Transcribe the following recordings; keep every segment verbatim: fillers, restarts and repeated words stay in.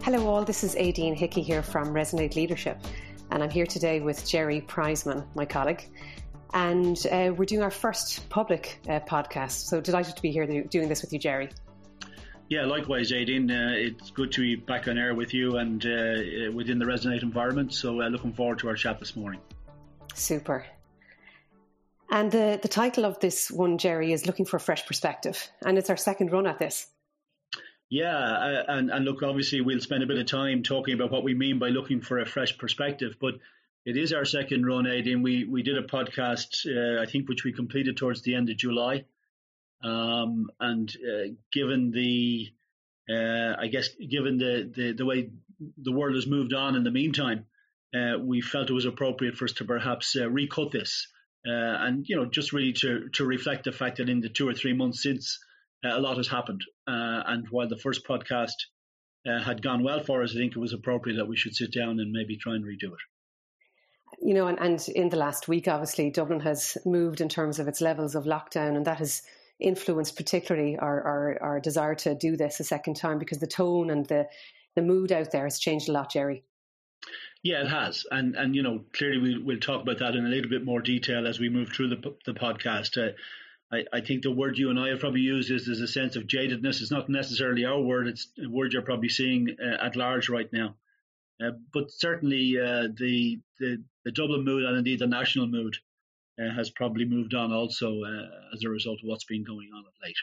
Hello all, this is Aideen Hickey here from Resonate Leadership, and I'm here today with Jerry Prizeman, my colleague, and uh, we're doing our first public uh, podcast, so delighted to be here doing this with you, Jerry. Yeah, likewise, Aideen. Uh, it's good to be back on air with you and uh, within the Resonate environment, so uh, looking forward to our chat this morning. Super. And the, the title of this one, Jerry, is Looking for a Fresh Perspective, and it's our second run at this. Yeah, uh, and, and look, obviously we'll spend a bit of time talking about what we mean by looking for a fresh perspective, but it is our second run, Aideen. We we did a podcast, uh, I think, which we completed towards the end of July. Um, and uh, given the, uh, I guess, given the, the, the way the world has moved on in the meantime, uh, we felt it was appropriate for us to perhaps uh, recut this. Uh, and, you know, just really to, to reflect the fact that in the two or three months since, Uh, a lot has happened. Uh, and while the first podcast uh, had gone well for us, I think it was appropriate that we should sit down and maybe try and redo it. You know, and, and in the last week, obviously, Dublin has moved in terms of its levels of lockdown, and that has influenced particularly our, our, our desire to do this a second time, because the tone and the, the mood out there has changed a lot, Jerry. Yeah, it has. And, and you know, clearly we'll, we'll talk about that in a little bit more detail as we move through the, the podcast. Uh, I, I think the word you and I have probably used is, is a sense of jadedness. It's not necessarily our word. It's a word you're probably seeing uh, at large right now. Uh, but certainly uh, the, the the Dublin mood and indeed the national mood uh, has probably moved on also uh, as a result of what's been going on of late.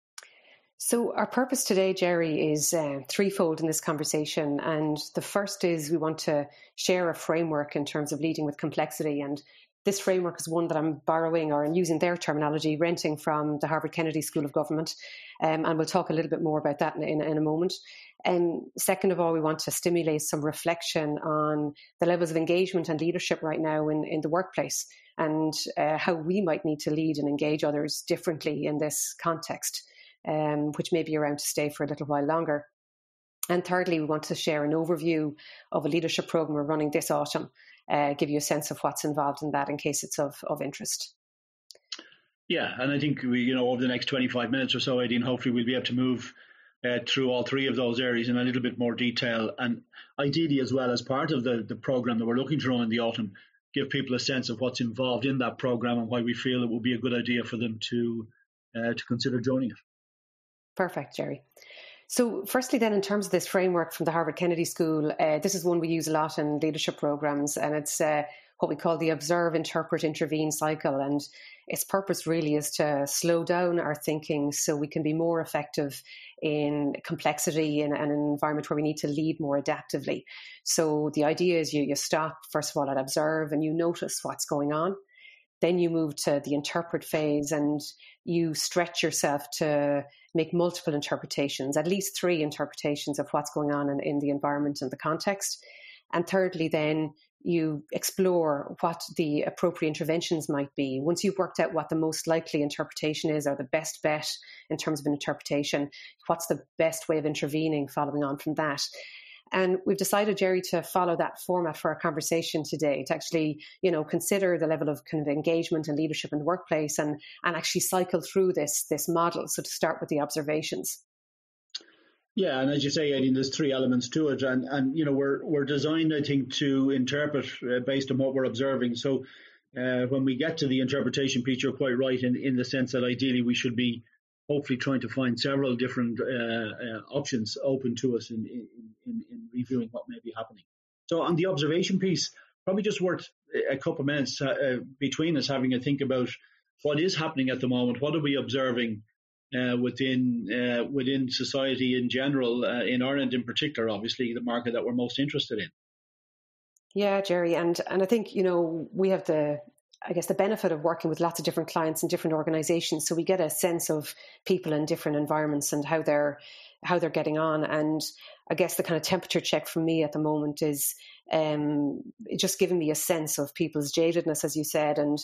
So our purpose today, Jerry, is uh, threefold in this conversation. And the first is we want to share a framework in terms of leading with complexity. And this framework is one that I'm borrowing, or I'm using their terminology, renting from the Harvard Kennedy School of Government. Um, and we'll talk a little bit more about that in, in, in a moment. And second of all, we want to stimulate some reflection on the levels of engagement and leadership right now in, in the workplace, and uh, how we might need to lead and engage others differently in this context, um, which may be around to stay for a little while longer. And thirdly, we want to share an overview of a leadership program we're running this autumn, uh, give you a sense of what's involved in that in case it's of, of interest. Yeah, and I think we, you know, over the next twenty-five minutes or so, Aideen, hopefully we'll be able to move uh, through all three of those areas in a little bit more detail, and ideally as well as part of the, the program that we're looking to run in the autumn, give people a sense of what's involved in that program and why we feel it would be a good idea for them to uh, to consider joining it. Perfect, Jerry. So firstly then, in terms of this framework from the Harvard Kennedy School, uh, this is one we use a lot in leadership programs, and it's uh, what we call the observe, interpret, intervene cycle. And its purpose really is to slow down our thinking so we can be more effective in complexity in, in an environment where we need to lead more adaptively. So the idea is you, you stop, first of all, at observe, and you notice what's going on. Then you move to the interpret phase, and you stretch yourself to make multiple interpretations, at least three interpretations of what's going on in, in the environment and the context. And thirdly, then you explore what the appropriate interventions might be. Once you've worked out what the most likely interpretation is, or the best bet in terms of an interpretation, what's the best way of intervening following on from that? And we've decided, Jerry, to follow that format for our conversation today, to actually, you know, consider the level of kind of engagement and leadership in the workplace, and, and actually cycle through this, this model. So to start with the observations. Yeah, and as you say, Aideen, there's three elements to it, and and you know we're we're designed, I think, to interpret uh, based on what we're observing. So uh, when we get to the interpretation piece, you're quite right in in the sense that ideally we should be hopefully trying to find several different uh, uh, options open to us in, in in in reviewing what may be happening. So on the observation piece, probably just worth a couple of minutes uh, between us having a think about what is happening at the moment. What are we observing Uh, within uh, within society in general, uh, in Ireland in particular, obviously the market that we're most interested in. Yeah, Jerry, and and I think, you know, we have the, I guess, the benefit of working with lots of different clients and different organizations, so we get a sense of people in different environments and how they're how they're getting on. And I guess the kind of temperature check from me at the moment is um, just giving me a sense of people's jadedness, as you said, and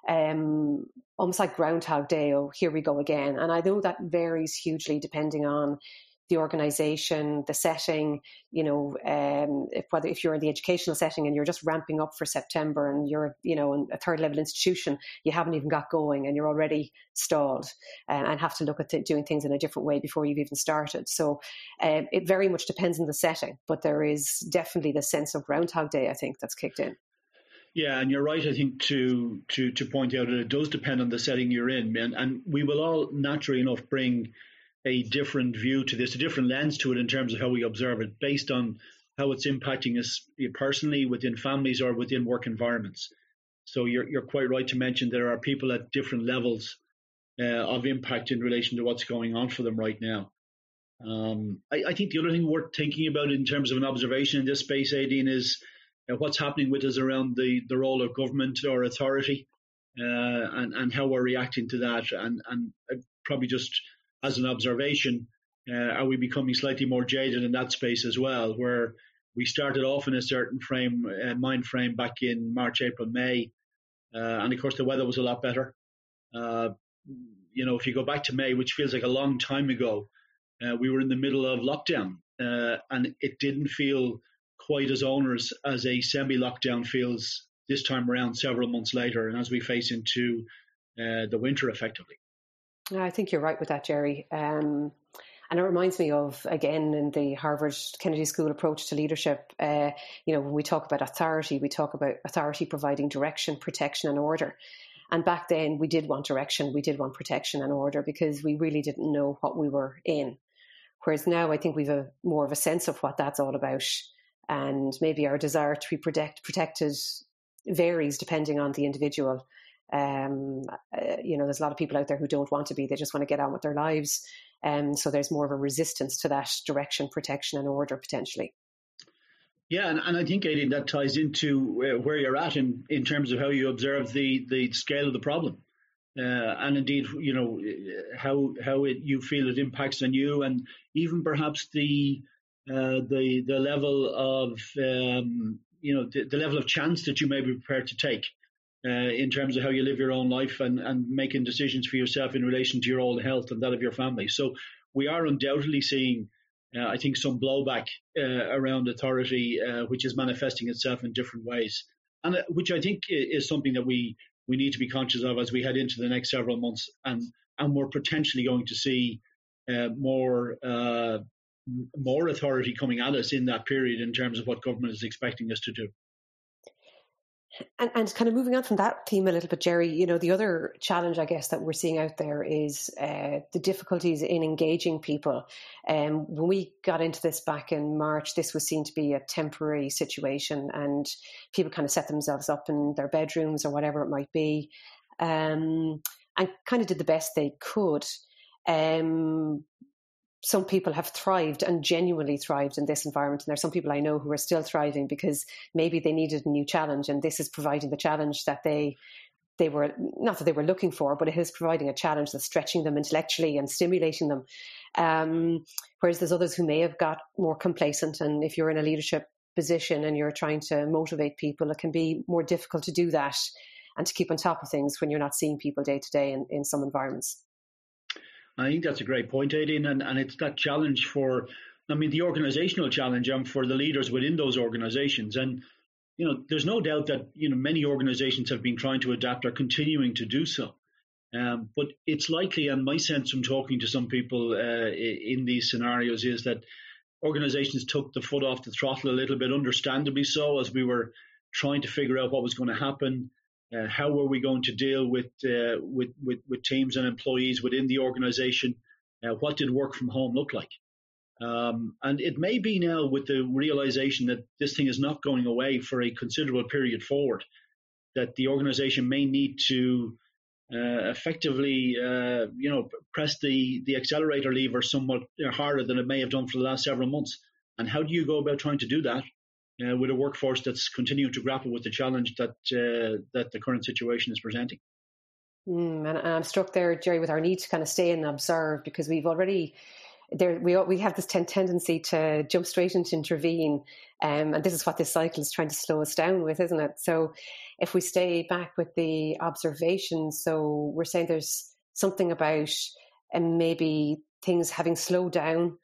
um, almost like Groundhog Day, oh, here we go again. And I know that varies hugely depending on the organisation, the setting, you know, um, if, whether if you're in the educational setting and you're just ramping up for September and you're, you know, in a third level institution, you haven't even got going and you're already stalled uh, and have to look at th- doing things in a different way before you've even started. So um, it very much depends on the setting, but there is definitely the sense of Groundhog Day, I think, that's kicked in. Yeah, and you're right, I think, to to to point out that it does depend on the setting you're in. And, and we will all, naturally enough, bring a different view to this, a different lens to it in terms of how we observe it, based on how it's impacting us personally, within families or within work environments. So you're you're quite right to mention there are people at different levels uh, of impact in relation to what's going on for them right now. Um, I, I think the other thing worth thinking about in terms of an observation in this space, Aideen, is uh, what's happening with us around the, the role of government or authority uh, and, and how we're reacting to that. And, and probably just as an observation, uh, are we becoming slightly more jaded in that space as well, where we started off in a certain frame, uh, mind frame back in March, April, May. Uh, and of course, the weather was a lot better. Uh, you know, if you go back to May, which feels like a long time ago, uh, we were in the middle of lockdown uh, and it didn't feel quite as onerous as a semi-lockdown feels this time around several months later and as we face into uh, the winter effectively. I think you're right with that, Jerry. Um, and it reminds me of, again, in the Harvard Kennedy School approach to leadership, uh, you know, when we talk about authority, we talk about authority providing direction, protection and order. And back then we did want direction, we did want protection and order because we really didn't know what we were in. Whereas now I think we've a more of a sense of what that's all about. And maybe our desire to be protect, protected varies depending on the individual. Um, uh, you know, there's a lot of people out there who don't want to be, they just want to get on with their lives. And um, so there's more of a resistance to that direction, protection and order potentially. Yeah, and, and I think, Aideen, that ties into uh, where you're at in, in terms of how you observe the, the scale of the problem. Uh, and indeed, you know, how how it, you feel it impacts on you, and even perhaps the uh, the the level of um, you know the, the level of chance that you may be prepared to take uh, in terms of how you live your own life and, and making decisions for yourself in relation to your own health and that of your family. So we are undoubtedly seeing, uh, I think, some blowback uh, around authority, uh, which is manifesting itself in different ways, and uh, which I think is something that we. we need to be conscious of as we head into the next several months, and and we're potentially going to see uh, more uh, more authority coming at us in that period in terms of what government is expecting us to do. And, and kind of moving on from that theme a little bit, Jerry, you know, the other challenge, I guess, that we're seeing out there is uh, the difficulties in engaging people. Um, when we got into this back in March, this was seen to be a temporary situation and people kind of set themselves up in their bedrooms or whatever it might be um, and kind of did the best they could. Um, some people have thrived and genuinely thrived in this environment. And there's some people I know who are still thriving because maybe they needed a new challenge, and this is providing the challenge that they they were, not that they were looking for, but it is providing a challenge that's stretching them intellectually and stimulating them. Um, whereas there's others who may have got more complacent. And if you're in a leadership position and you're trying to motivate people, it can be more difficult to do that and to keep on top of things when you're not seeing people day to day in, in some environments. I think that's a great point, Aideen, and, and it's that challenge for, I mean, the organizational challenge um, for the leaders within those organizations. And, you know, there's no doubt that, you know, many organizations have been trying to adapt or continuing to do so. Um, but it's likely, and my sense from talking to some people uh, in these scenarios is that organizations took the foot off the throttle a little bit, understandably so, as we were trying to figure out what was going to happen. Uh, how were we going to deal with, uh, with with with teams and employees within the organization? Uh, what did work from home look like? Um, and it may be now, with the realization that this thing is not going away for a considerable period forward, that the organization may need to uh, effectively, uh, you know, press the the accelerator lever somewhat harder than it may have done for the last several months. And how do you go about trying to do that? Uh, with a workforce that's continuing to grapple with the challenge that uh, that the current situation is presenting. Mm, and, and I'm struck there, Jerry, with our need to kind of stay and observe, because we've already there we we have this ten- tendency to jump straight into intervene, um, and this is what this cycle is trying to slow us down with, isn't it? So if we stay back with the observation, so we're saying there's something about and um, maybe things having slowed down.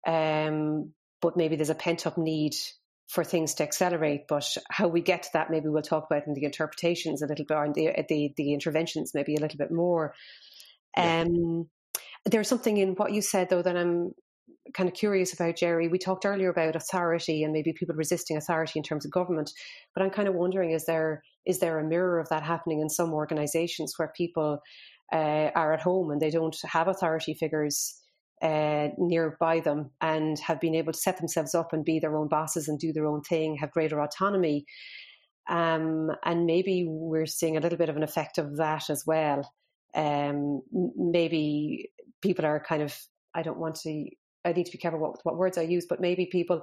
um, but maybe there's a pent-up need for things to accelerate. But how we get to that, maybe we'll talk about in the interpretations a little bit, or in the the, the interventions maybe a little bit more. Yeah. Um, there's something in what you said, though, that I'm kind of curious about, Jerry. We talked earlier about authority and maybe people resisting authority in terms of government, but I'm kind of wondering, is there is there a mirror of that happening in some organisations where people uh, are at home and they don't have authority figures uh, nearby them and have been able to set themselves up and be their own bosses and do their own thing, have greater autonomy? Um, and maybe we're seeing a little bit of an effect of that as well. Um, maybe people are kind of, I don't want to, I need to be careful what, what words I use, but maybe people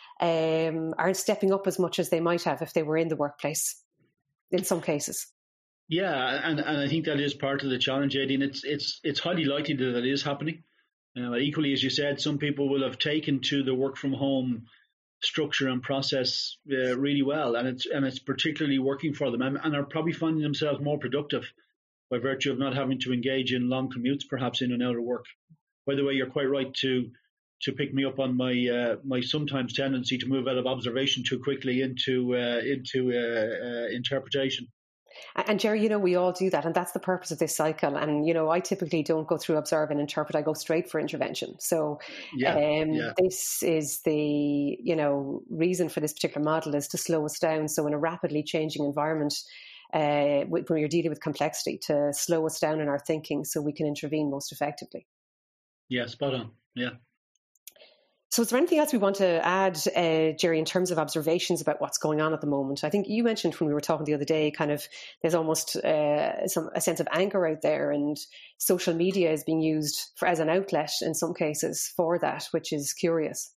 um, aren't stepping up as much as they might have if they were in the workplace in some cases. Yeah, and, and I think that is part of the challenge, Aideen. It's it's it's highly likely that that is happening. Uh, equally, as you said, some people will have taken to the work from home structure and process uh, really well, and it's and it's particularly working for them, and, and are probably finding themselves more productive by virtue of not having to engage in long commutes, perhaps in and out of work. By the way, you're quite right to to pick me up on my uh, my sometimes tendency to move out of observation too quickly into uh, into uh, uh, interpretation. And Jerry, you know, we all do that, and that's the purpose of this cycle. And, you know, I typically don't go through observe and interpret, I go straight for intervention. So yeah, um, yeah. this is the, you know, reason for this particular model is to slow us down. So in a rapidly changing environment, uh, when you're dealing with complexity, to slow us down in our thinking so we can intervene most effectively. Yeah, spot on. Yeah. So is there anything else we want to add, uh, Jerry, in terms of observations about what's going on at the moment? I think you mentioned when we were talking the other day, kind of there's almost uh, some a sense of anger out there, and social media is being used for, as an outlet in some cases for that, which is curious.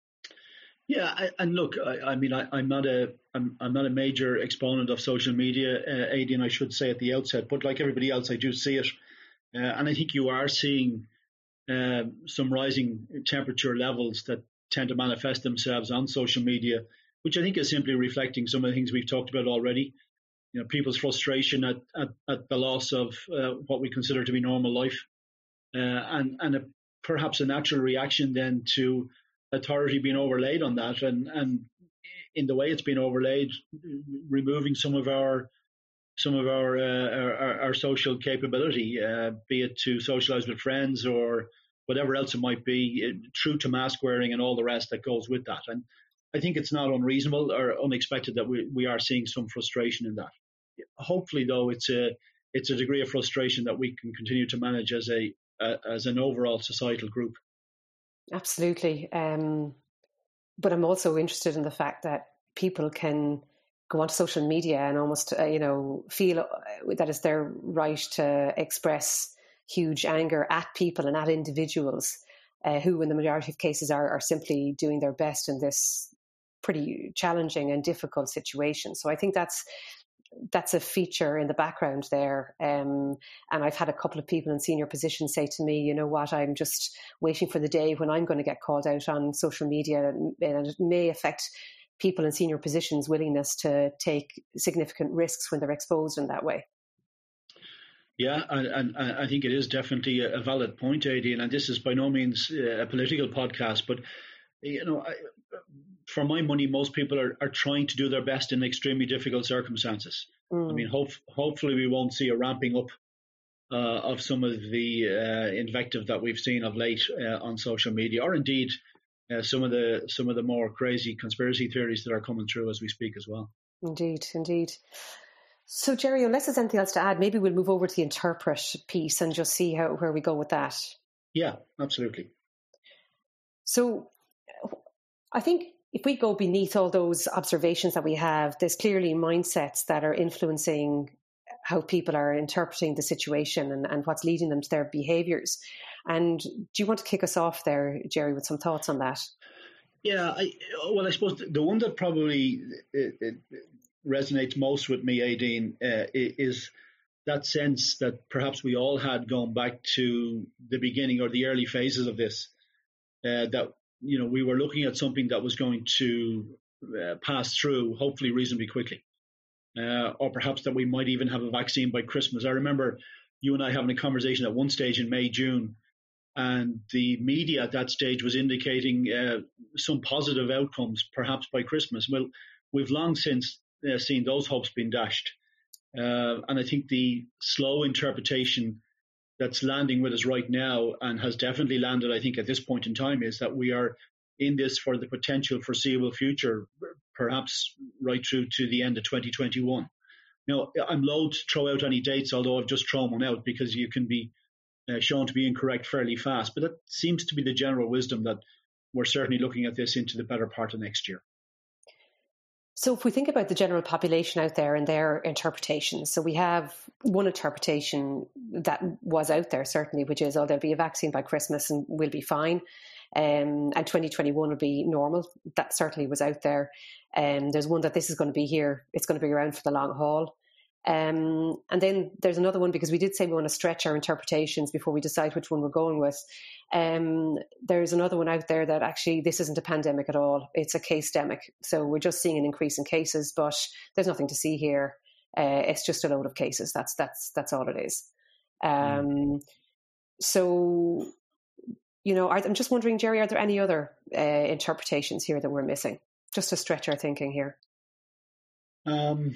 Yeah, I, and look, I, I mean, I, I'm not a I'm, I'm not a major exponent of social media, uh, Aideen, I should say at the outset, but like everybody else, I do see it, uh, and I think you are seeing Uh, some rising temperature levels that tend to manifest themselves on social media, which I think is simply reflecting some of the things we've talked about already. You know, people's frustration at, at, at the loss of uh, what we consider to be normal life, uh, and and a, perhaps a natural reaction then to authority being overlaid on that, and and in the way it's been overlaid, removing some of our some of our uh, our, our social capability, uh, be it to socialize with friends or whatever else it might be, true to mask wearing and all the rest that goes with that. And I think it's not unreasonable or unexpected that we, we are seeing some frustration in that. Hopefully, though, it's a it's a degree of frustration that we can continue to manage as a uh, as an overall societal group. Absolutely. Um, but I'm also interested in the fact that people can go onto social media and almost, uh, you know, feel that it's their right to express huge anger at people and at individuals uh, who, in the majority of cases, are, are simply doing their best in this pretty challenging and difficult situation. So I think that's that's a feature in the background there. Um, and I've had a couple of people in senior positions say to me, you know what, I'm just waiting for the day when I'm going to get called out on social media, and it may affect people in senior positions' willingness to take significant risks when they're exposed in that way. Yeah, and, and I think it is definitely a valid point, Aideen, and this is by no means a political podcast, but, you know, I, for my money, most people are, are trying to do their best in extremely difficult circumstances. Mm. I mean, hope, hopefully we won't see a ramping up uh, of some of the uh, invective that we've seen of late uh, on social media, or indeed uh, some of the some of the more crazy conspiracy theories that are coming through as we speak as well. Indeed, indeed. So, Jerry, unless there's anything else to add, maybe we'll move over to the interpret piece and just see how where we go with that. Yeah, absolutely. So, I think if we go beneath all those observations that we have, there's clearly mindsets that are influencing how people are interpreting the situation and, and what's leading them to their behaviours. And do you want to kick us off there, Jerry, with some thoughts on that? Yeah, I, well, I suppose the one that probably it, it resonates most with me, Aideen, uh, is that sense that perhaps we all had going back to the beginning or the early phases of this, uh, that, you know, we were looking at something that was going to uh, pass through, hopefully reasonably quickly, uh, or perhaps that we might even have a vaccine by Christmas. I remember you and I having a conversation at one stage in May, June, and the media at that stage was indicating uh, some positive outcomes, perhaps by Christmas. Well, we've long since uh, seen those hopes being dashed. Uh, and I think the slow interpretation that's landing with us right now, and has definitely landed, I think, at this point in time, is that we are in this for the potential foreseeable future, perhaps right through to the end of twenty twenty-one. Now, I'm loath to throw out any dates, although I've just thrown one out because you can be uh, shown to be incorrect fairly fast. But that seems to be the general wisdom, that we're certainly looking at this into the better part of next year. So if we think about the general population out there and their interpretations, so we have one interpretation that was out there, certainly, which is, oh, there'll be a vaccine by Christmas and we'll be fine. Um, and twenty twenty-one will be normal. That certainly was out there. Um, there's one that this is going to be here. It's going to be around for the long haul. Um, and then there's another one, because we did say we want to stretch our interpretations before we decide which one we're going with. Um, there's another one out there that actually this isn't a pandemic at all. It's a case-demic. So we're just seeing an increase in cases, but there's nothing to see here. Uh, it's just a load of cases. That's that's that's all it is. Um, mm. So, you know, I'm just wondering, Jerry, are there any other uh, interpretations here that we're missing, just to stretch our thinking here? Um.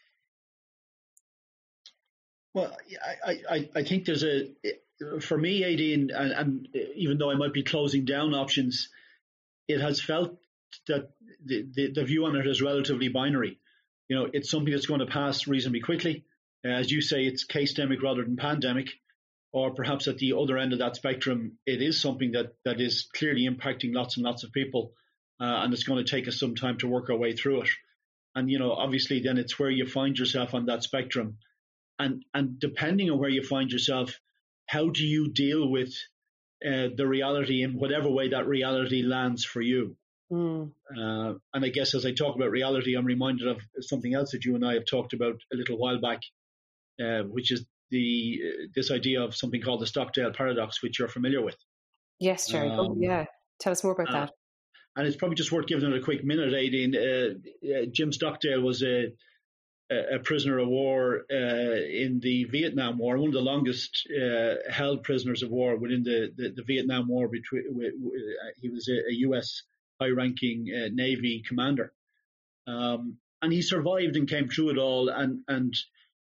Well, I, I, I think there's a, for me, Aideen, and, and even though I might be closing down options, it has felt that the, the, the view on it is relatively binary. You know, it's something that's going to pass reasonably quickly. Uh, as you say, it's case-demic rather than pandemic, or perhaps at the other end of that spectrum, it is something that, that is clearly impacting lots and lots of people, uh, and it's going to take us some time to work our way through it. And, you know, obviously then it's where you find yourself on that spectrum. And and depending on where you find yourself, how do you deal with uh, the reality in whatever way that reality lands for you? Mm. Uh, and I guess as I talk about reality, I'm reminded of something else that you and I have talked about a little while back, uh, which is the uh, this idea of something called the Stockdale paradox, which you're familiar with. Yes, Jerry. Um, oh, yeah. Tell us more about uh, that. And it's probably just worth giving it a quick minute, Aideen. Uh, uh, Jim Stockdale was a a prisoner of war uh, in the Vietnam War, one of the longest uh, held prisoners of war within the, the, the Vietnam War. Between, uh, he was a, a U S high-ranking uh, Navy commander. Um, and he survived and came through it all. And, and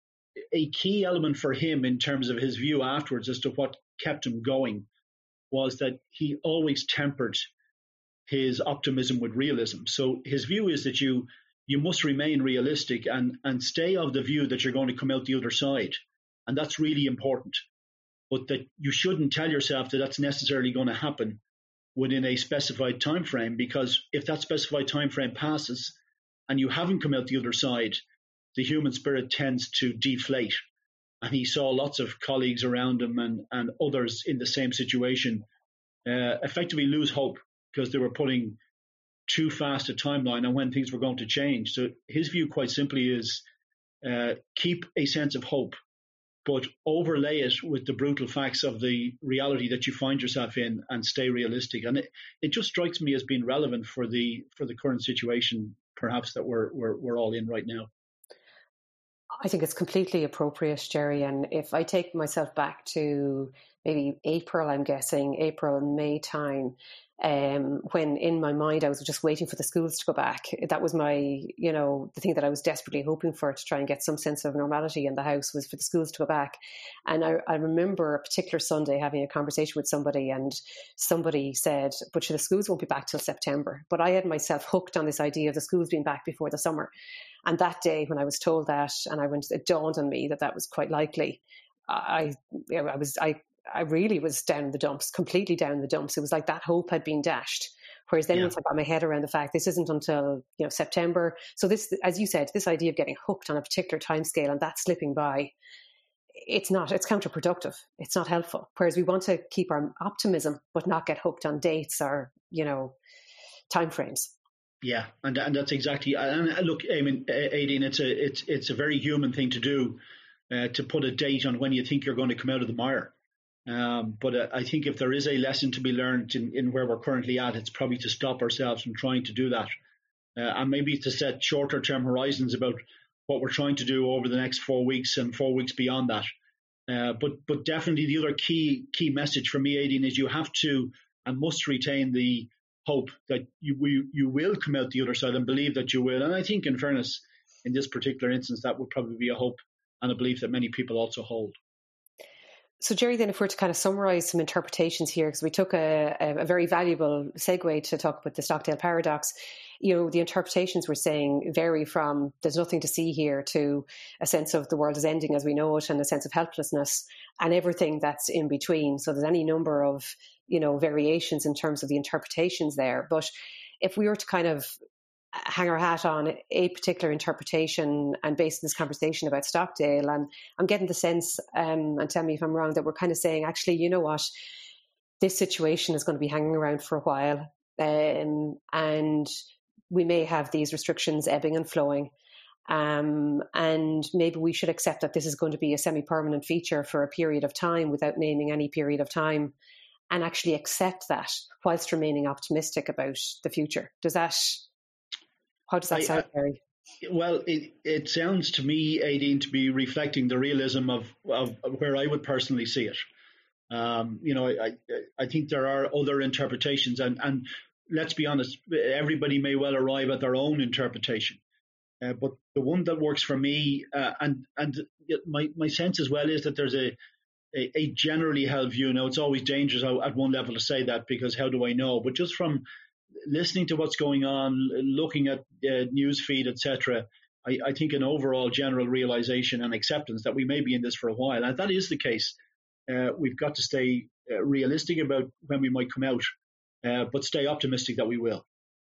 a key element for him in terms of his view afterwards as to what kept him going was that he always tempered his optimism with realism. So his view is that you you must remain realistic and, and stay of the view that you're going to come out the other side. And that's really important. But that you shouldn't tell yourself that that's necessarily going to happen within a specified time frame, because if that specified time frame passes and you haven't come out the other side, the human spirit tends to deflate. And he saw lots of colleagues around him and, and others in the same situation uh, effectively lose hope because they were putting too fast a timeline on when things were going to change. So his view quite simply is uh, keep a sense of hope, but overlay it with the brutal facts of the reality that you find yourself in and stay realistic. And it, it just strikes me as being relevant for the for the current situation, perhaps, that we're we're, we're all in right now. I think it's completely appropriate, Jerry. And if I take myself back to maybe April, I'm guessing, April, May time, um, when in my mind I was just waiting for the schools to go back. That was my, you know, the thing that I was desperately hoping for to try and get some sense of normality in the house was for the schools to go back. And I, I remember a particular Sunday having a conversation with somebody, and somebody said, but the schools won't be back till September. But I had myself hooked on this idea of the schools being back before the summer. And that day when I was told that, and I went, it dawned on me that that was quite likely. I, I was, I, I really was down in the dumps, completely down in the dumps. It was like that hope had been dashed. Whereas then yeah. once I got my head around the fact this isn't until, you know, September. So this, as you said, this idea of getting hooked on a particular timescale and that slipping by, it's not, it's counterproductive. It's not helpful. Whereas we want to keep our optimism, but not get hooked on dates or, you know, timeframes. Yeah, and and that's exactly. And look, I mean, Aideen, it's a it's it's a very human thing to do, uh, to put a date on when you think you're going to come out of the mire. Um, but uh, I think if there is a lesson to be learned in, in where we're currently at, it's probably to stop ourselves from trying to do that, uh, and maybe to set shorter term horizons about what we're trying to do over the next four weeks and four weeks beyond that. Uh, but but definitely the other key key message for me, Aidan, is you have to and must retain the hope that you you, you will come out the other side and believe that you will. And I think, in fairness, in this particular instance, that would probably be a hope and a belief that many people also hold. So, Jerry, then if we're to kind of summarise some interpretations here, because we took a, a very valuable segue to talk about the Stockdale paradox, you know, the interpretations we're saying vary from there's nothing to see here to a sense of the world is ending as we know it and a sense of helplessness and everything that's in between. So there's any number of, you know, variations in terms of the interpretations there. But if we were to kind of hang our hat on a particular interpretation and base this conversation about Stockdale, and I'm getting the sense, um, and tell me if I'm wrong, that we're kind of saying, actually, you know what, this situation is going to be hanging around for a while, um, and we may have these restrictions ebbing and flowing, um, and maybe we should accept that this is going to be a semi-permanent feature for a period of time without naming any period of time, and actually accept that whilst remaining optimistic about the future. Does that... How does that I, sound, Barry? Well, it, it sounds to me, Aidan, to be reflecting the realism of, of, of where I would personally see it. Um, you know, I, I think there are other interpretations, and, and let's be honest, everybody may well arrive at their own interpretation. Uh, but the one that works for me, uh, and and my, my sense as well is that there's a, a, a generally held view. Now, it's always dangerous at one level to say that, because how do I know? But just from listening to what's going on, looking at uh, news feed, et cetera, I, I think an overall general realization and acceptance that we may be in this for a while. And if that is the case, uh, we've got to stay uh, realistic about when we might come out, uh, but stay optimistic that we will.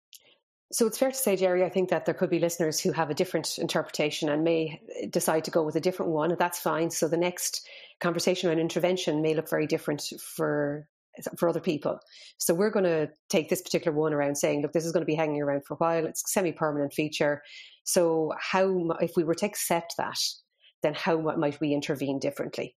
So it's fair to say, Jerry, I think that there could be listeners who have a different interpretation and may decide to go with a different one, and that's fine. So the next conversation around intervention may look very different for for other people. So we're going to take this particular one around saying, look, this is going to be hanging around for a while. It's a semi-permanent feature. So how, if we were to accept that, then how might we intervene differently?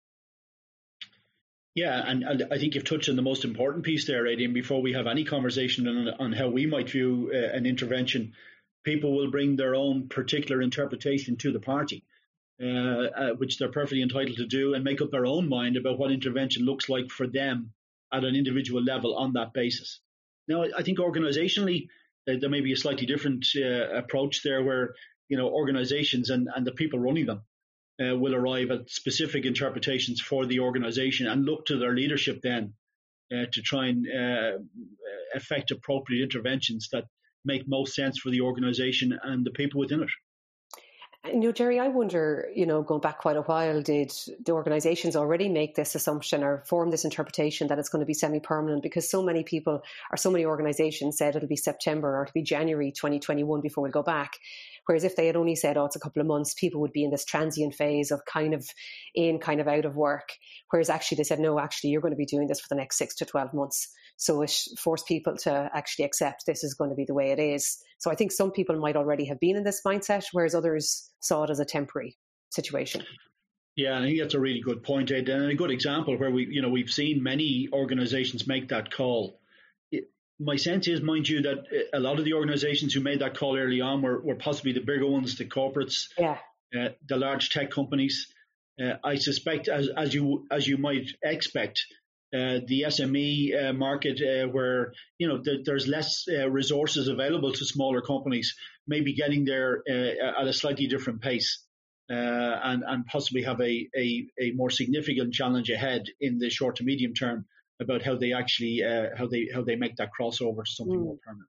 Yeah, and, and I think you've touched on the most important piece there, Aidan. Before we have any conversation on, on how we might view uh, an intervention, people will bring their own particular interpretation to the party, uh, uh, which they're perfectly entitled to do, and make up their own mind about what intervention looks like for them at an individual level on that basis. Now, I think organisationally, uh, there may be a slightly different uh, approach there, where, you know, organisations and, and the people running them uh, will arrive at specific interpretations for the organisation and look to their leadership then uh, to try and uh, effect appropriate interventions that make most sense for the organisation and the people within it. You know, Jerry, I wonder, you know, going back quite a while, did the organisations already make this assumption or form this interpretation that it's going to be semi-permanent? Because so many people or so many organisations said it'll be September or it'll be January twenty twenty-one before we'll go back. Whereas if they had only said, oh, it's a couple of months, people would be in this transient phase of kind of in, kind of out of work. Whereas actually they said, no, actually, you're going to be doing this for the next six to twelve months. So it forced people to actually accept this is going to be the way it is. So I think some people might already have been in this mindset, whereas others saw it as a temporary situation. Yeah, I think that's a really good point, Ed, and a good example where we, you know, we've seen many organisations make that call. It, my sense is, mind you, that a lot of the organisations who made that call early on were, were possibly the bigger ones, the corporates, yeah, uh, the large tech companies. Uh, I suspect, as as you as you might expect, uh, the S M E uh, market, uh, where you know th- there's less uh, resources available to smaller companies, may be getting there uh, at a slightly different pace, uh, and and possibly have a, a a more significant challenge ahead in the short to medium term about how they actually uh, how they how they make that crossover to something mm. more permanent.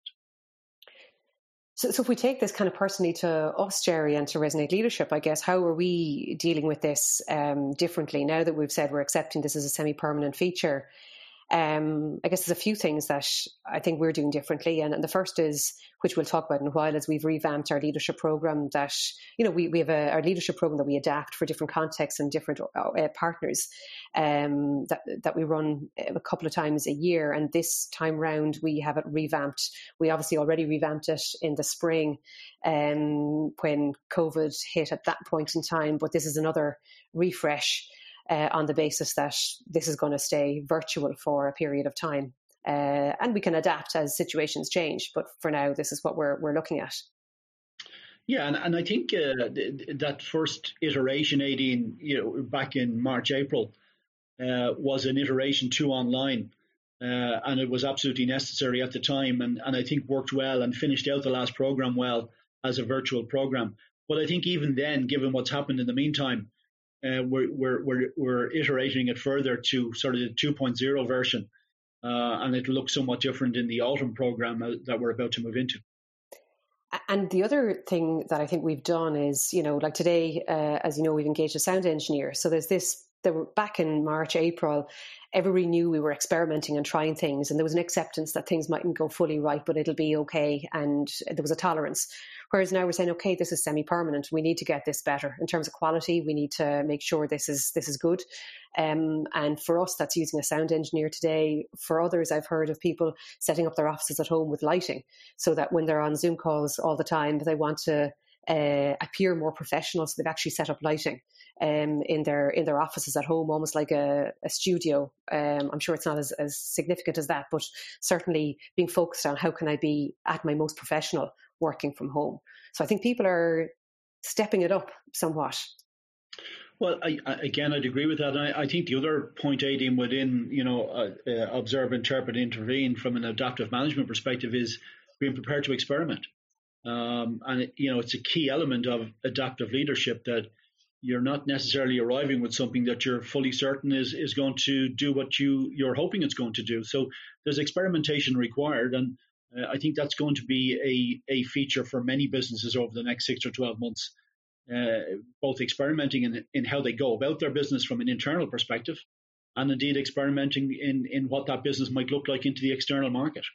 So, so if we take this kind of personally to us, Jerry, and to Resonate Leadership, I guess, how are we dealing with this um, differently now that we've said we're accepting this as a semi-permanent feature? Um, I guess there's a few things that I think we're doing differently. And, and the first is, which we'll talk about in a while, is we've revamped our leadership program that, you know, we, we have a, our leadership program that we adapt for different contexts and different uh, partners um, that, that we run a couple of times a year. And this time round, we have it revamped. We obviously already revamped it in the spring um, when COVID hit at that point in time. But this is another refresh Uh, on the basis that this is going to stay virtual for a period of time. Uh, and we can adapt as situations change. But for now, this is what we're we're looking at. Yeah, and, and I think uh, th- that first iteration, Aideen, you know, back in March, April, uh, was an iteration two online. Uh, and it was absolutely necessary at the time, and, and I think worked well and finished out the last program well as a virtual program. But I think even then, given what's happened in the meantime, uh, we're, we're, we're, we're iterating it further to sort of the two point oh version, uh, and it looks somewhat different in the autumn program that we're about to move into. And the other thing that I think we've done is, you know, like today, uh, as you know, we've engaged a sound engineer. So there's this, there were back in March, April, everybody knew we were experimenting and trying things, and there was an acceptance that things mightn't go fully right, but it'll be okay. And there was a tolerance. Whereas now we're saying, okay, this is semi-permanent. We need to get this better in terms of quality. We need to make sure this is this is good. Um, and for us, that's using a sound engineer today. For others, I've heard of people setting up their offices at home with lighting, so that when they're on Zoom calls all the time, they want to uh, appear more professional. So they've actually set up lighting um, in their in their offices at home, almost like a, a studio. Um, I'm sure it's not as, as significant as that, but certainly being focused on how can I be at my most professional working from home. So I think people are stepping it up somewhat. Well, I, I, again, I'd agree with that. And I, I think the other point, Aideen, within, you know, uh, uh, observe, interpret, intervene from an adaptive management perspective is being prepared to experiment. Um, and, it, you know, it's a key element of adaptive leadership that you're not necessarily arriving with something that you're fully certain is, is going to do what you, you're hoping it's going to do. So there's experimentation required. And uh, I think that's going to be a, a feature for many businesses over the next six or twelve months. Uh, both experimenting in, in how they go about their business from an internal perspective, and indeed experimenting in, in what that business might look like into the external market.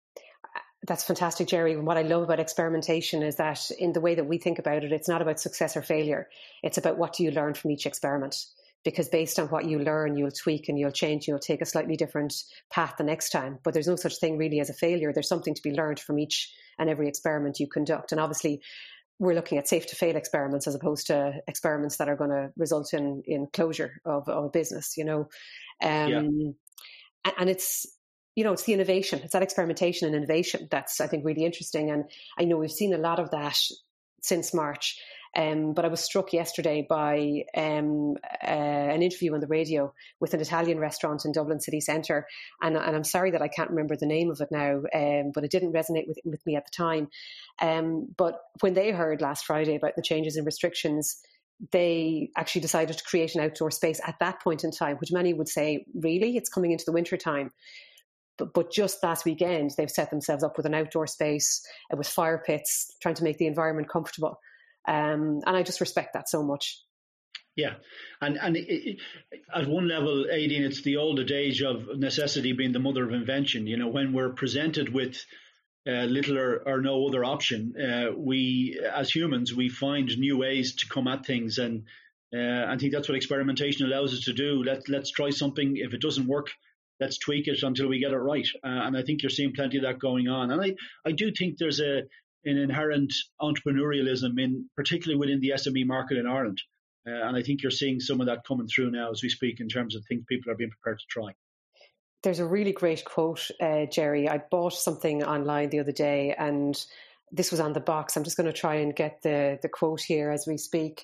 That's fantastic, Jerry. And what I love about experimentation is that in the way that we think about it, it's not about success or failure. It's about what do you learn from each experiment. Because based on what you learn, you'll tweak and you'll change, you'll take a slightly different path the next time. But there's no such thing really as a failure. There's something to be learned from each and every experiment you conduct. And obviously, we're looking at safe to fail experiments as opposed to experiments that are going to result in, in closure of, of a business, you know. Um, yeah. and, and it's, you know, it's the innovation. It's that experimentation and innovation that's, I think, really interesting. And I know we've seen a lot of that since March. Um, but I was struck yesterday by um, uh, an interview on the radio with an Italian restaurant in Dublin city centre. And, and I'm sorry that I can't remember the name of it now, um, but it didn't resonate with, with me at the time. Um, but when they heard last Friday about the changes in restrictions, they actually decided to create an outdoor space at that point in time, which many would say, really, it's coming into the winter time. But, but just last weekend, they've set themselves up with an outdoor space uh, with fire pits, trying to make the environment comfortable. Um, and I just respect that so much. Yeah. And and it, it, at one level, Aideen, it's the old adage of necessity being the mother of invention. You know, when we're presented with uh, little or, or no other option, uh, we, as humans, we find new ways to come at things. And uh, I think that's what experimentation allows us to do. Let, let's try something. If it doesn't work, let's tweak it until we get it right. Uh, and I think you're seeing plenty of that going on. And I, I do think there's a an inherent entrepreneurialism, in particularly within the S M E market in Ireland. Uh, and I think you're seeing some of that coming through now as we speak in terms of things people are being prepared to try. There's a really great quote, uh, Jerry. I bought something online the other day and this was on the box. I'm just going to try and get the, the quote here as we speak.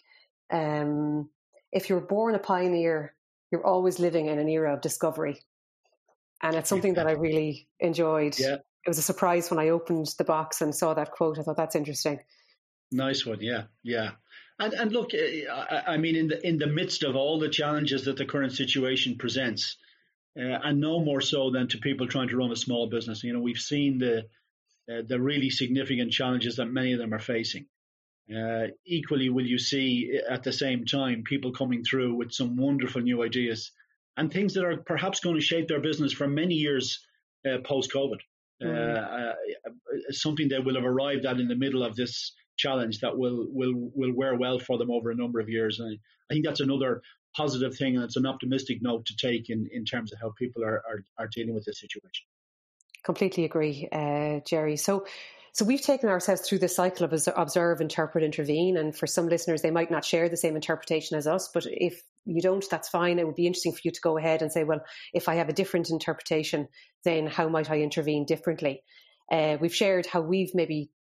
Um, if you're born a pioneer, you're always living in an era of discovery. And it's something that I really enjoyed. Yeah. It was a surprise when I opened the box and saw that quote. I thought, that's interesting. Nice one, yeah, yeah. And and look, I, I mean, in the in the midst of all the challenges that the current situation presents, uh, and no more so than to people trying to run a small business. You know, we've seen the uh, the really significant challenges that many of them are facing. Uh, equally, will you see at the same time people coming through with some wonderful new ideas and things that are perhaps going to shape their business for many years uh, post-COVID. Uh, uh, something they will have arrived at in the middle of this challenge that will will will wear well for them over a number of years. And I think that's another positive thing, and it's an optimistic note to take in, in terms of how people are, are, are dealing with this situation. Completely agree, uh, Jerry. So so we've taken ourselves through this cycle of observe, interpret, intervene. And for some listeners, they might not share the same interpretation as us. But if you don't, that's fine. It would be interesting for you to go ahead and say, well, if I have a different interpretation, then how might I intervene differently? Uh, we've shared how we've maybe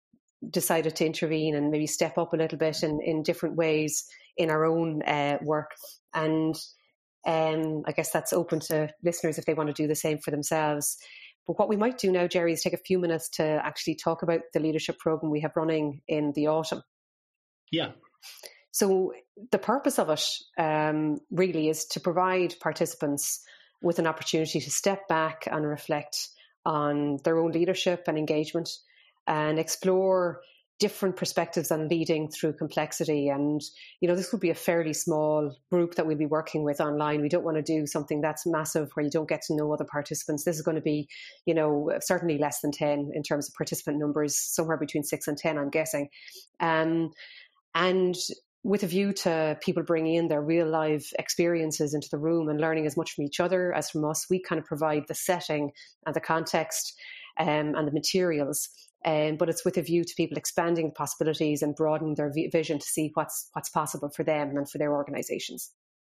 decided to intervene and maybe step up a little bit in, in different ways in our own uh, work. And um, I guess that's open to listeners if they want to do the same for themselves. But what we might do now, Jerry, is take a few minutes to actually talk about the leadership program we have running in the autumn. Yeah. So the purpose of it um, really is to provide participants with an opportunity to step back and reflect on their own leadership and engagement and explore different perspectives on leading through complexity. And, you know, this would be a fairly small group that we'll be working with online. We don't want to do something that's massive where you don't get to know other participants. This is going to be, you know, certainly less than ten in terms of participant numbers, somewhere between six and ten, I'm guessing. Um, and with a view to people bringing in their real life experiences into the room and learning as much from each other as from us, we kind of provide the setting and the context um, and the materials. Um, but it's with a view to people expanding the possibilities and broadening their vision to see what's what's possible for them and for their organisations.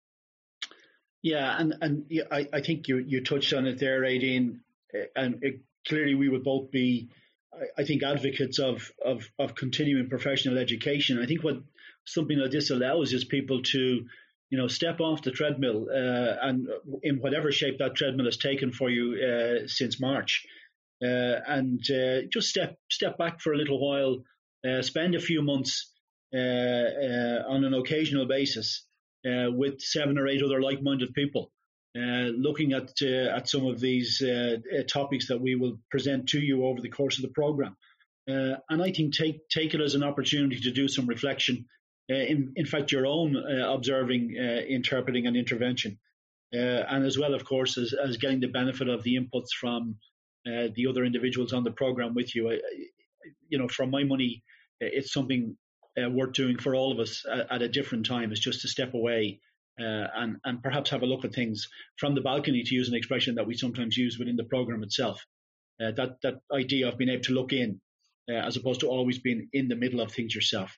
Yeah, and and I, I think you you touched on it there, Aideen, and it, clearly we would both be, I think, advocates of of of continuing professional education. I think what something like this allows is people to, you know, step off the treadmill uh, and in whatever shape that treadmill has taken for you uh, since March. Uh, and uh, just step step back for a little while, uh, spend a few months uh, uh, on an occasional basis uh, with seven or eight other like-minded people, uh, looking at uh, at some of these uh, uh, topics that we will present to you over the course of the program. Uh, and I think take take it as an opportunity to do some reflection, uh, in in fact your own uh, observing, uh, interpreting, and intervention, uh, and as well, of course, as as getting the benefit of the inputs from Uh, the other individuals on the program with you. I, you know, from my money, it's something uh, worth doing for all of us at, at a different time. Is just to step away uh, and and perhaps have a look at things from the balcony, to use an expression that we sometimes use within the program itself. Uh, that that idea of being able to look in, uh, as opposed to always being in the middle of things yourself.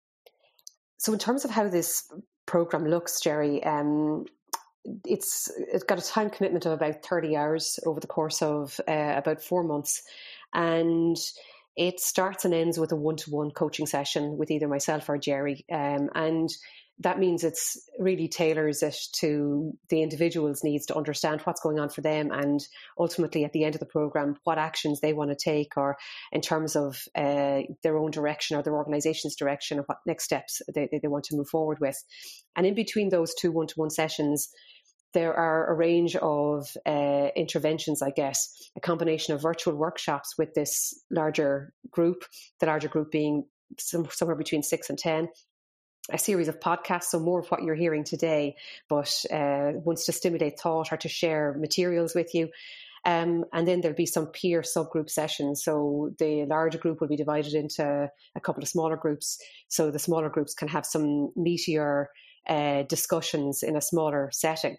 So, in terms of how this program looks, Jerry, um, It's it's got a time commitment of about thirty hours over the course of uh, about four months. And it starts and ends with a one-to-one coaching session with either myself or Jerry. Um, and that means it's really tailors it to the individual's needs to understand what's going on for them, and ultimately at the end of the program, what actions they want to take, or in terms of uh, their own direction or their organization's direction, or what next steps they, they want to move forward with. And in between those two one-to-one sessions, there are a range of uh, interventions, I guess, a combination of virtual workshops with this larger group, the larger group being some, somewhere between six and ten, a series of podcasts, so more of what you're hearing today, but uh, wants to stimulate thought or to share materials with you. Um, and then there'll be some peer subgroup sessions. So the larger group will be divided into a couple of smaller groups. So the smaller groups can have some meatier uh, discussions in a smaller setting.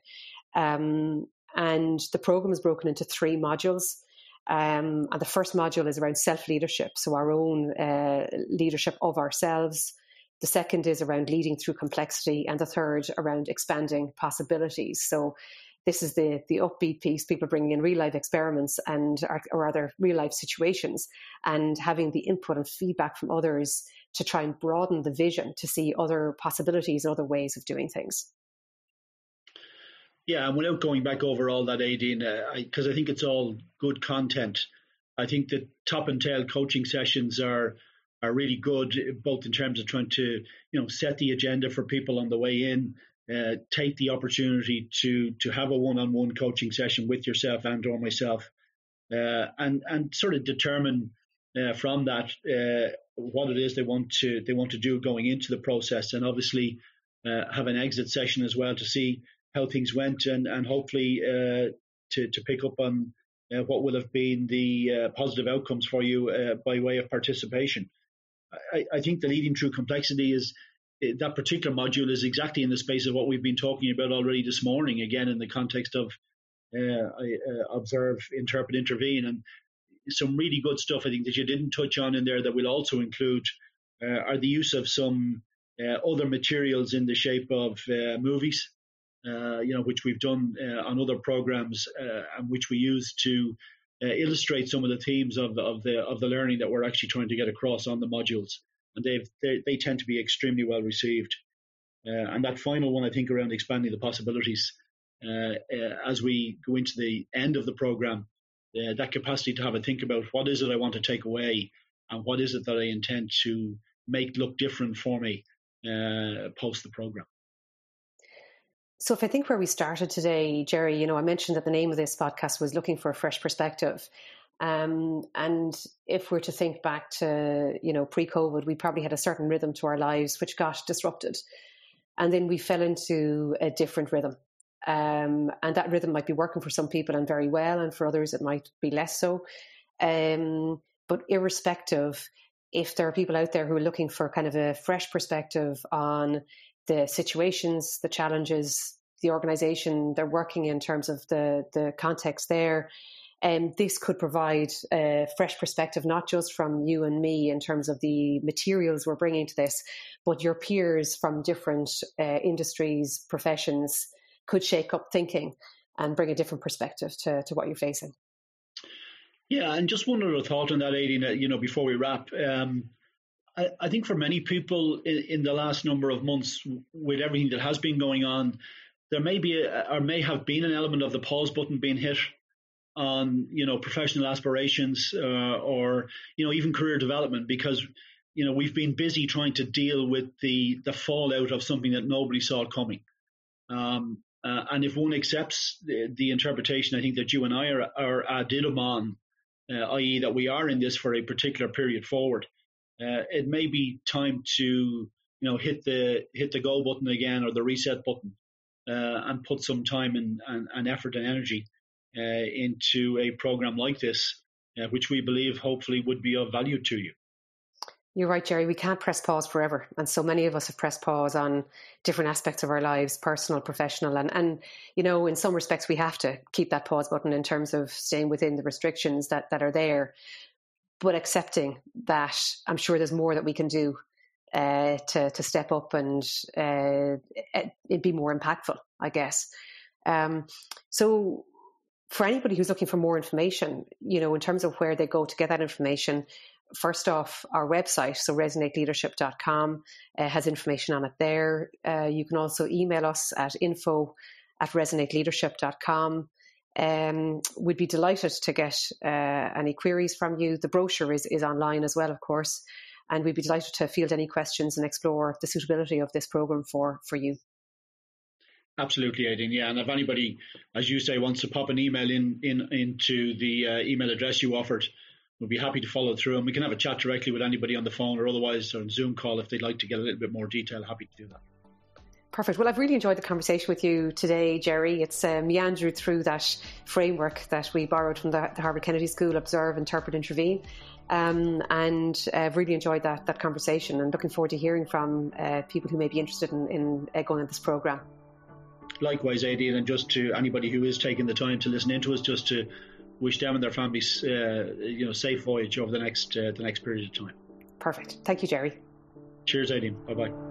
Um, and the program is broken into three modules. Um, and the first module is around self-leadership, so our own uh, leadership of ourselves. The second is around leading through complexity, and the third around expanding possibilities. So this is the the upbeat piece, people bringing in real life experiments and or other real life situations, and having the input and feedback from others to try and broaden the vision to see other possibilities and other ways of doing things. Yeah, and without going back over all that, Aideen, because uh, I, I think it's all good content. I think the top and tail coaching sessions are are really good, both in terms of trying to, you know, set the agenda for people on the way in, uh, take the opportunity to to have a one-on-one coaching session with yourself and or myself, uh, and and sort of determine uh, from that uh, what it is they want to they want to do going into the process, and obviously uh, have an exit session as well to see how things went, and and hopefully uh, to to pick up on uh, what will have been the uh, positive outcomes for you uh, by way of participation. I, I think the leading through complexity is that particular module is exactly in the space of what we've been talking about already this morning, again in the context of uh, uh, observe, interpret, intervene, and some really good stuff I think that you didn't touch on in there that we'll also include uh, are the use of some uh, other materials in the shape of uh, movies, uh, you know, which we've done uh, on other programs uh, and which we use to uh, illustrate some of the themes of the, of the of the learning that we're actually trying to get across on the modules, and they've they, they tend to be extremely well received. Uh, and that final one, I think, around expanding the possibilities uh, uh, as we go into the end of the program, uh, that capacity to have a think about what is it I want to take away, and what is it that I intend to make look different for me uh, post the program. So if I think where we started today, Jerry, you know, I mentioned that the name of this podcast was Looking for a Fresh Perspective. Um, and if we're to think back to, you know, pre-COVID, we probably had a certain rhythm to our lives which got disrupted. And then we fell into a different rhythm. Um, and that rhythm might be working for some people and very well, and for others it might be less so. Um, but irrespective, if there are people out there who are looking for kind of a fresh perspective on the situations, the challenges, the organisation they're working in terms of the, the context there, and um, this could provide a fresh perspective, not just from you and me in terms of the materials we're bringing to this, but your peers from different uh, industries, professions could shake up thinking and bring a different perspective to, to what you're facing. Yeah, and just one other thought on that, Aideen, you know, before we wrap. Um, I, I think for many people in, in the last number of months, with everything that has been going on, there may be a, or may have been an element of the pause button being hit on, you know, professional aspirations uh, or, you know, even career development, because, you know, we've been busy trying to deal with the, the fallout of something that nobody saw coming. Um, uh, and if one accepts the, the interpretation, I think that you and I are, are addendum on, uh, that is that we are in this for a particular period forward, uh, it may be time to, you know, hit the hit the go button again, or the reset button, uh, and put some time and, and, and effort and energy Uh, into a program like this, uh, which we believe hopefully would be of value to you. You're right, Jerry. We can't press pause forever. And so many of us have pressed pause on different aspects of our lives, personal, professional. And, and you know, in some respects, we have to keep that pause button in terms of staying within the restrictions that, that are there. But accepting that I'm sure there's more that we can do uh, to, to step up and uh, it be more impactful, I guess. Um, so for anybody who's looking for more information, you know, in terms of where they go to get that information, first off, our website, so resonate leadership dot com, uh, has information on it there. Uh, you can also email us at info at resonate leadership dot com. Um, we'd be delighted to get uh, any queries from you. The brochure is, is online as well, of course, and we'd be delighted to field any questions and explore the suitability of this programme for, for you. Absolutely, Aideen. Yeah, and if anybody, as you say, wants to pop an email in, in into the uh, email address you offered, we'll be happy to follow through, and we can have a chat directly with anybody on the phone or otherwise on Zoom call if they'd like to get a little bit more detail. Happy to do that. Perfect. Well, I've really enjoyed the conversation with you today, Jerry. It's uh, meandered through that framework that we borrowed from the, the Harvard Kennedy School, Observe, Interpret, Intervene. Um, and I've really enjoyed that, that conversation, and looking forward to hearing from uh, people who may be interested in, in uh, going on this programme. Likewise, Aideen, and just to anybody who is taking the time to listen into us, just to wish them and their families, uh, you know, safe voyage over the next uh, the next period of time. Perfect. Thank you, Jerry. Cheers, Aideen. Bye bye.